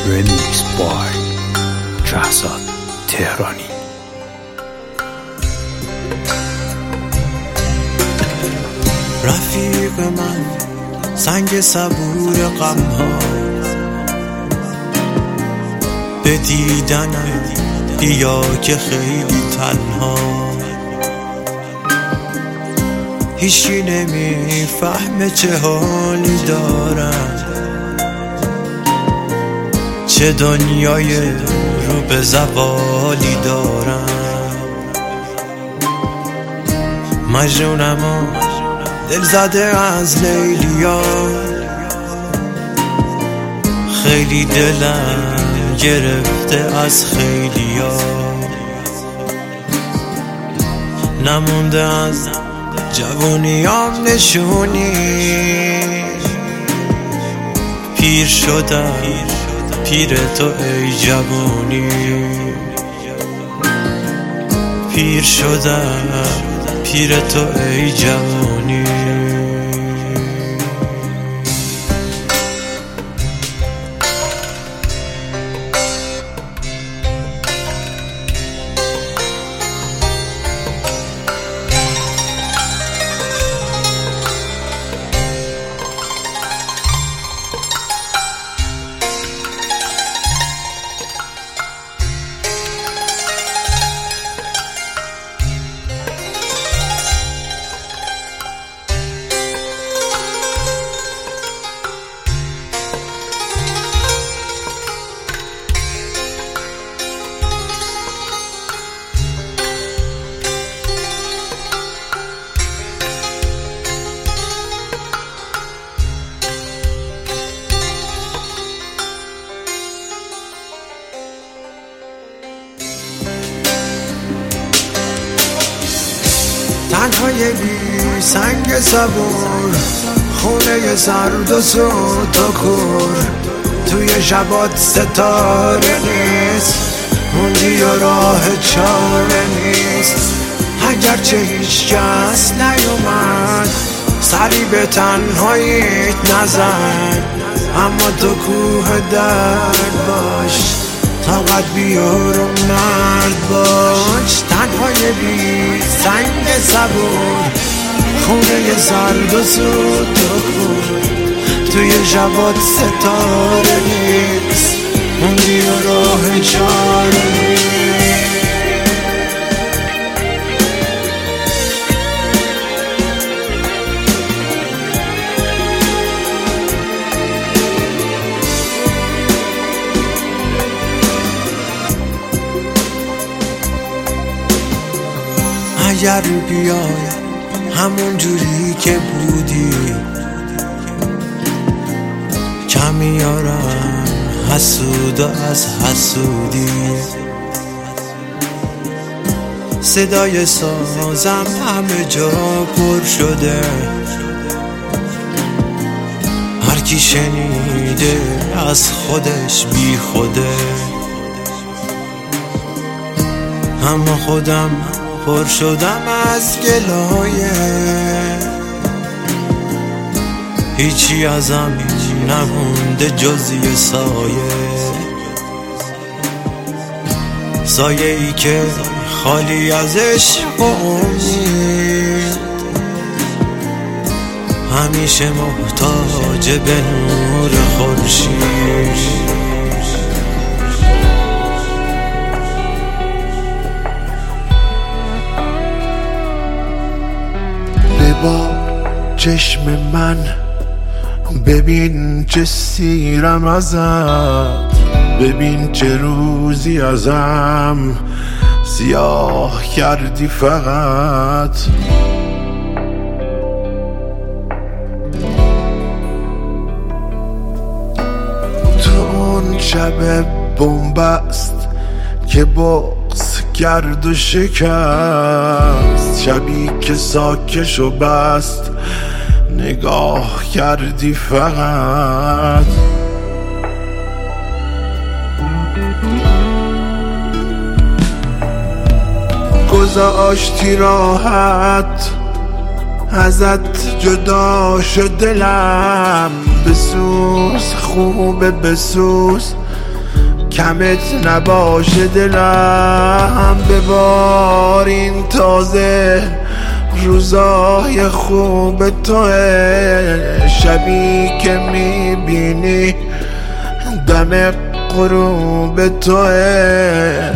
Remix by شهزاد تهرانی. رفیق من سنگ صبور غم‌ها، به دیدنم بیا که خیلی تنها. هیچی نمیفهمه چه حالی دارم، چه دنیای رو به زوالی دارم. مجنونم و دل زده از لیلیا، خیلی دلم گرفته از خیلیا. نمونده از جوونیام نشونی، پیر شدم پیر تو ای جوونی. پیر شدم پیر تو ای جوونی. تنهای بی سنگ صبور، خونه سرد و سود و کور. توی شبات ستاره نیست، موندی و راه چاره نیست. اگرچه هیچ کس نیومد سری به تنهاییت نزن، اما تو کوه درد باش، طاقت بیار و مرد باش. تنهای بی سنگ صبور، خونه سرد و سود و کور. توی شبات ستاره نیست، موندی و راه چاره نیست. اگر بیای همون جوری که بودی، کمیارم حسود از حسودی. صدای سازم همه جا پر شده، هر کی شنیده از خودش بی خوده. اما خودم پر شدم از گلایه، هیچی ازم نمونده جز یه سایه ای که خالی از عشق و امید، همیشه محتاج به نور خورشید. با چشم من ببین چه سیرم ازت، ببین چه روزی ازم سیاه کردی فقط. تو اون شب بنبست که بغض کرد و شکست، شبی که ساکش و بست نگاه کردی فقط. گذاشتی راحت ازت جدا شد دلم، بسوز خوبه بسوز کمت نباشه دلم ببارین تازه روزای خوب توه شبی که میبینی دم غروب توه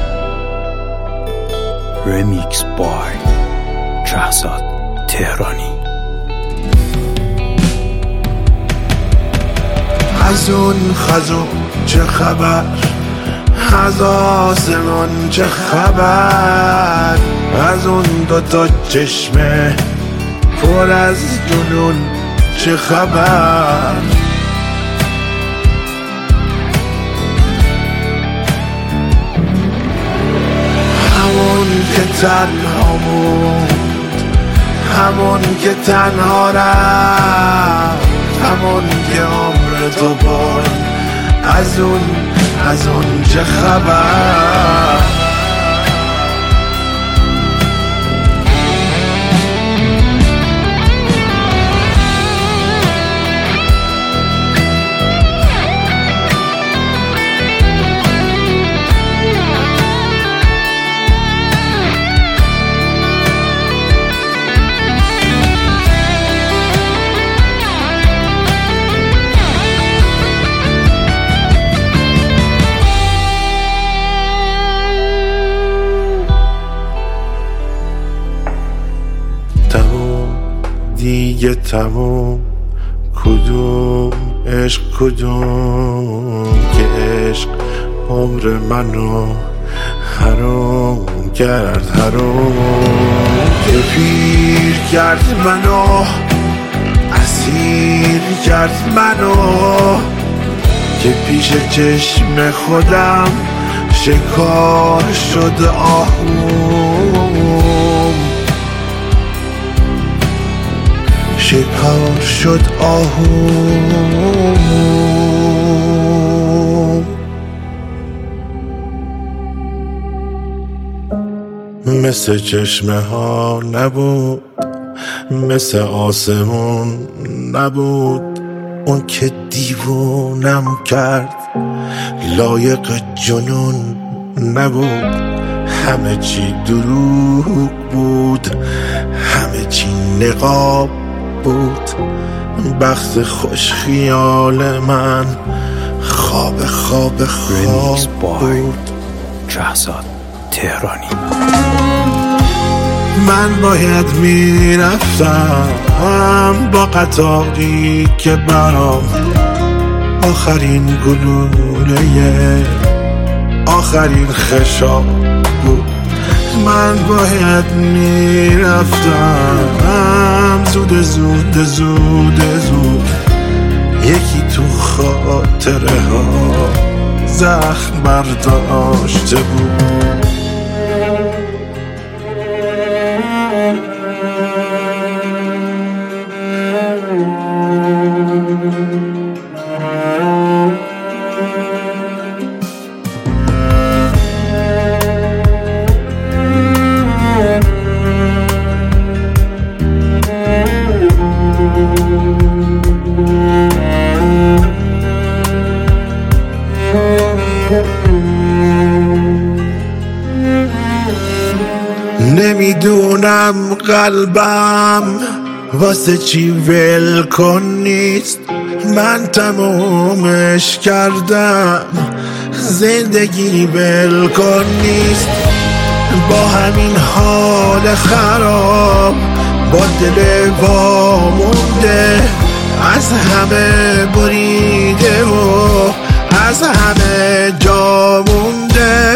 رمیکس بای شهزاد تهرانی. از اون خزون چه خبر، از آسمان چه خبر، از اون دوتا چشمه پر از جنون چه خبر. همون که تنها بود، همون که تنها رفت، همون که عمر تو برد، از اون چه خبر. دیگه تموم، کدوم عشق کدوم که عشق عمر منو حرام کرد، حرام که پیر کرد منو، اسیر کرد منو، که پیش چشم خودم شکار شد آهوم، شکار شد آهوم. مثل چشمه ها نبود، مثل آسمون نبود، اون که دیوونم کرد لایق جنون نبود. همه چی دروغ بود، همه چی نقاب بود، بخت خوش خیال من خواب بود. شهزاد تهرانی. من باید میرفتم با قطاری که برام آخرین گلوله آخرین خشاب بود. من باید میرفتم زود زود زود زود، یکی تو خاطره ها زخم برداشته بود. نمیدونم قلبم واسه چی ول کن نیست، من تمومش کردم زندگی ول کن نیست. با همین حال خراب، با دل وامونده، از همه بریده و از همه جا مونده.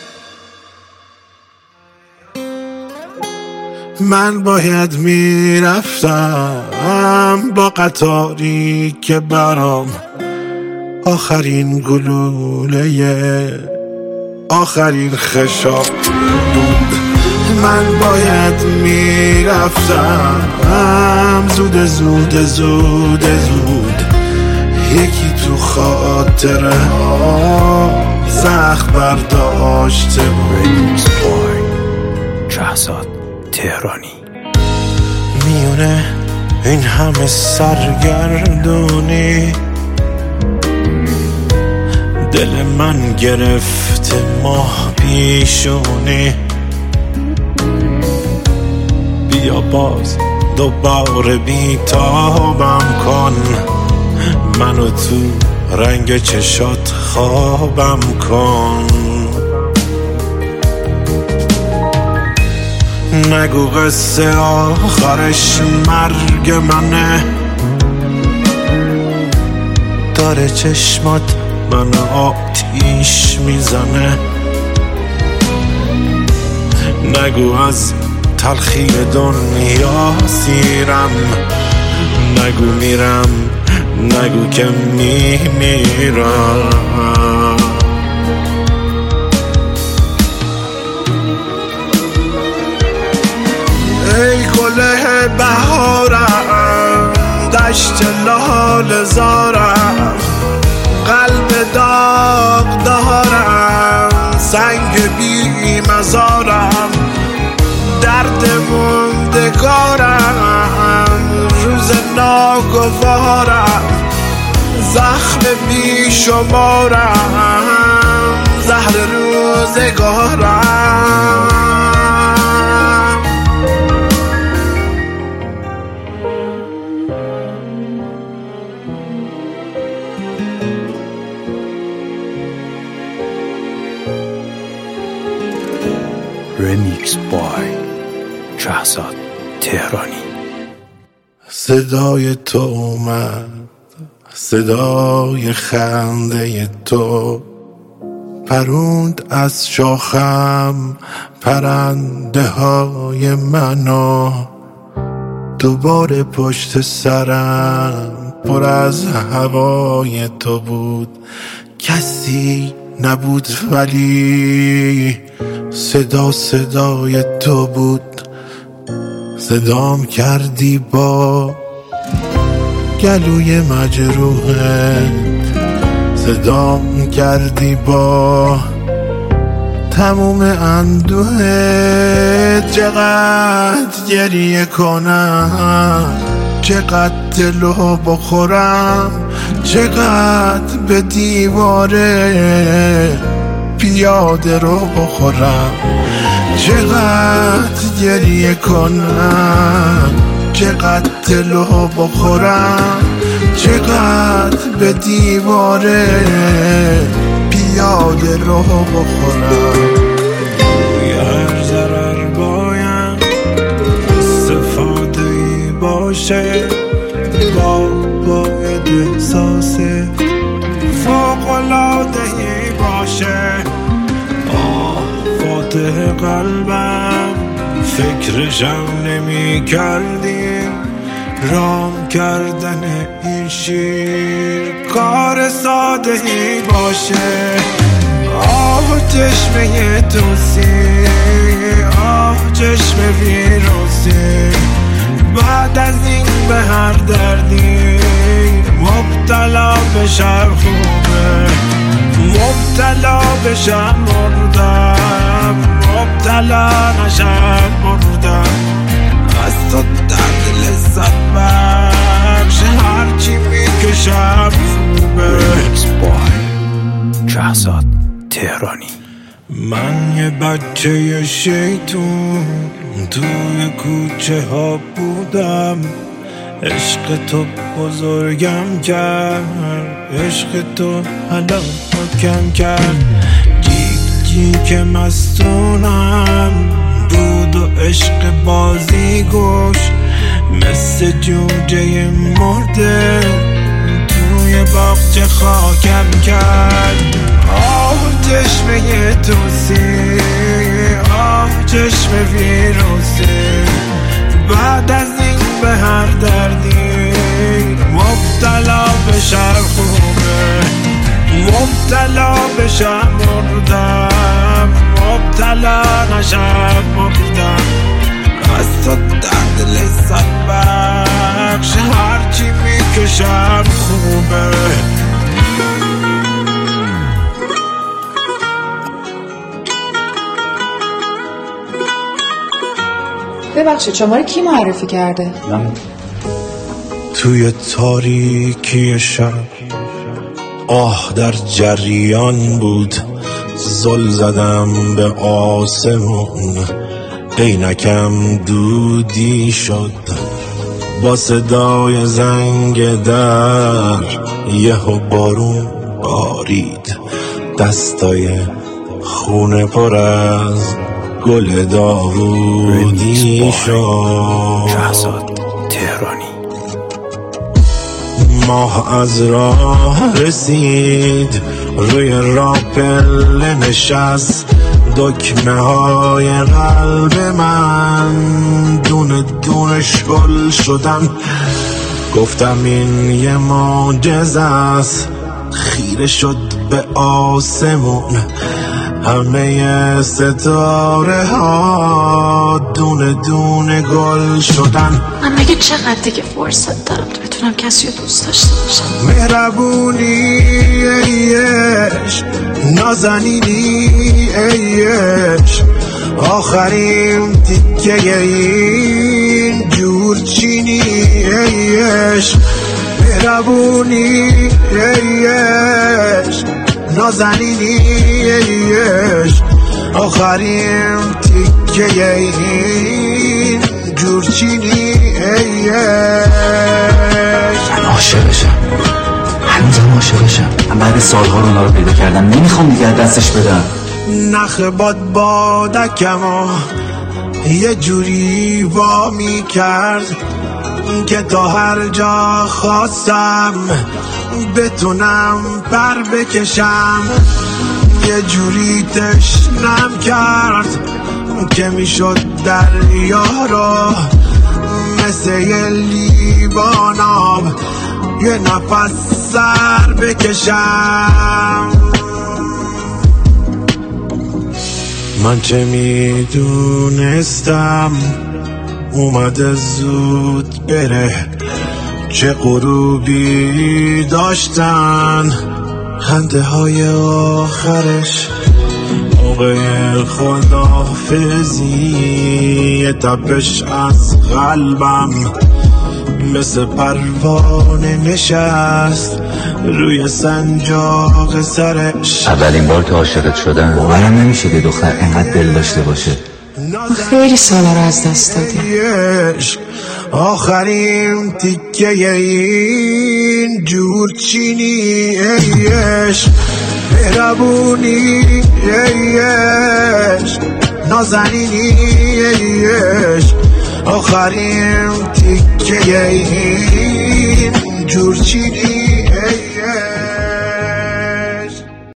من باید میرفتم با قطاری که برام آخرین گلوله آخرین خشاب بود. من باید میرفتم زود زود زود زود، یکی تو خاطره ها زخم برداشته بود. شهزاد تهرانی. میونه این همه سرگردونی، دل من گرفته ماه پیشونی، بیا باز دوباره بیتابم کن، منو تو رنگ چشات خوابم کن. نگو قصه آخرش مرگ منه، داره چشمات من آتیش میزنه. نگو از تلخی دنیا سیرم، نگو میرم، نگو که میمیرم. ای گله بهارم، دشت لال زارم، قلب داغ دارم، سنگ بی مزارم، درد موندگارم، روز ناگوارم، زخم بی شمارم، زهر روزگارم. Remix by شهزاد تهرانی. صدای تو اومد، صدای خنده تو، پروند از شاخم پرنده های منو. دوباره پشت سرم پر از هوای تو بود، کسی نبود ولی صدا صدای تو بود. صدام کردی با گلوی مجروحت، صدام کردی با تموم اندوهت. چقدر گریه کنم، چقدر دلو بخورم، چقدر به دیواره پیاده رو بخورم. چقدر گریه کنم، چقدر دلو بخورم، چقدر به دیواره پیاده رو بخورم. توی هر ضرر بایم استفاده ای باشه، باید احساس فوق‌العاده ای باشه. فاتح قلبم فکرشم نمی کردیم، رام کردن این شیر کار ساده ای باشه. چشمه توسی، چشم ویروسی، بعد از این به هر دردی مبتلا بشم خوبه، مبتلا بشم مردم، مبتلا نشم مردم. از تو درد لذت بخش هرچی میکشم خوبه. Remix by شهزاد تهرانی. من یه بچه شیطون توی کوچه ها بودم، عشق تو بزرگم کرد، عشق تو حالا حکم کرد. جیک مستونم بود و عشق بازی گوش، مثل جوجه مرده توی باغچه خاکم کرد. چشمه توسی، چشم ویروسی، بعد از این به هر دردی مبتلا بشم خوبه، مبتلا بشم مردم، مبتلا نشم مردم. از تو درد لذت بخش هرچی میکشم خوبه. ببخشید شما رو کی معرفی کرده؟ توی تاریکی شب آه در جریان بود، زل زدم به آسمون، عینکم دودی شد با صدای زنگ در. یهو بارون بارید، دستای خونه پر از گل داوودی شد. شهرزاد تهرانی. ماه از راه رسید، روی راپل نشست، دکمه های قلب من دونه دونه شل شدن. گفتم این یه معجزه است، خیره شد به آسمون، همه ستاره ها دونه دونه گل شدن. من مگه چقدر دیگه فرصت دارم تو بتونم کسی رو دوست داشته باشم؟ مهربونی ایش، نازنینی ایش، آخرین تیکه این جورچینی ایش. مهربونی ایش، نازنینی ایش، آخرین تیکه این جورچینی ایش. من عاشقشم، هنوزم عاشقشم. من بعد سالها اونا رو پیدا کردم، نمیخوام دیگه دستش بدم. نخ بادکمو یه جوری وا می کرد که تا هر جا خواستم بتونم پر بکشم. یه جوری تشنم کرد که میشد دریا رو مثل یه لیوان آب یه نفس سر بکشم. من چه میدونستم اومده زود بره، چه غروبی داشتن خنده های آخرش. موقع خداحافظی تپش از قلبم مثل پروانه نشست روی سنجاق سرش. اولین بار که عاشقت شدم باورم نمیشه که دختر اینقدر دل داشته باشه. خیلی سالا رو از دست دادی. آخرین تیکه این جورچینی ایش. مهربونی ایش، نازنینی ایش، آخرین تیکه این جورچینی